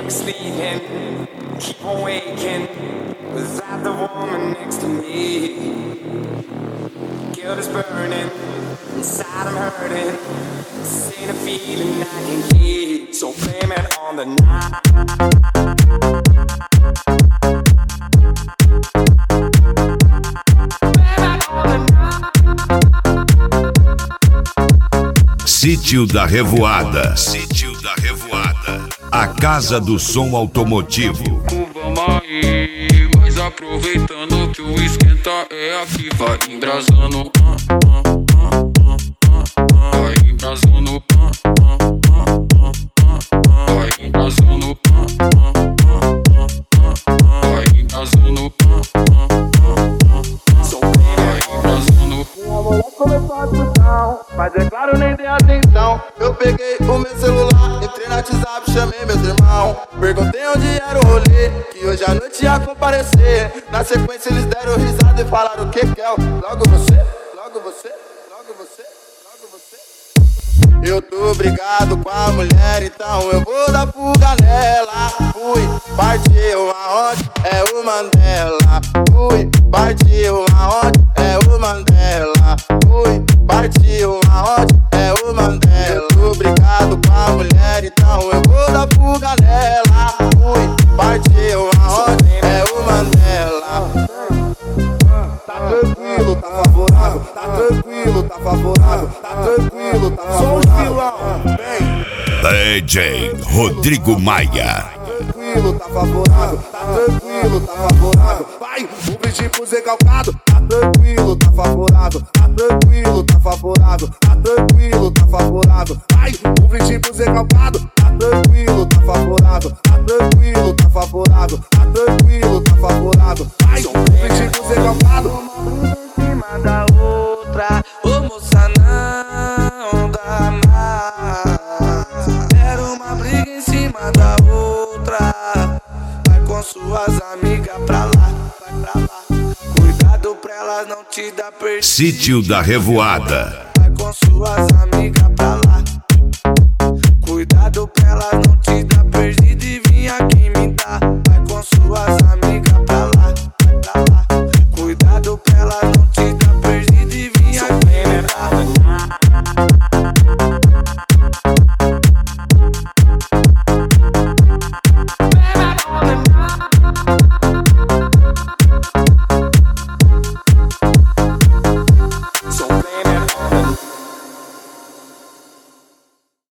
me sleeping, keep on waking without the woman next to me. Guilt is burning, inside I'm hurting. This ain't a feeling I can keep, so blame it on the night. Sítio da Revoada. Sítio da Revoada. A casa do som automotivo. Vamos aí, mas aproveitando que o esquenta é aqui. Vai embrasando, vai embrasando, vai embrasando, vai embrasando. Mas é claro, nem dei atenção. Eu peguei o meu celular, entrei no WhatsApp, chamei meus irmãos. Perguntei onde era o rolê, que hoje à noite ia comparecer. Na sequência eles deram risada e falaram: o que que é? Logo você, logo você, logo você, logo você. Eu tô brigado com a mulher, então eu vou dar fuga nela. Fui, partiu aonde? É o Mandela. Fui, partiu aonde? É o Mandela. Fui, partiu aonde? É o Mandela. Eu tô brigado com a mulher, então eu vou dar fuga nela. Fui, partiu aonde? É o Mandela. Tá tranquilo, tá favorável. Tá tranquilo, tá favorável. Tá tranquilo, tá favorável. DJ Rodrigo Maia. Tranquilo, tá favorável, tá tranquilo, tá favorável. Vai, um brinde pro Zé Calcado. Tá tranquilo, tá favorável, tá tranquilo, tá favorável. Tá tranquilo, tá favorável. Vai, um brinde pro Zé Calcado. Tá tranquilo, tá favorável, tá tranquilo, tá favorável. Tá tranquilo, tá favorável. Vai, um brinde pro Zé Calcado. Uma em cima da outra, ô moça, não dá mais. Era uma briga em cima da outra. Vai com suas amigas pra lá, vai pra lá. Cuidado pra elas não te dar perdido. Sítio da Revoada. Vai com suas amigas pra lá.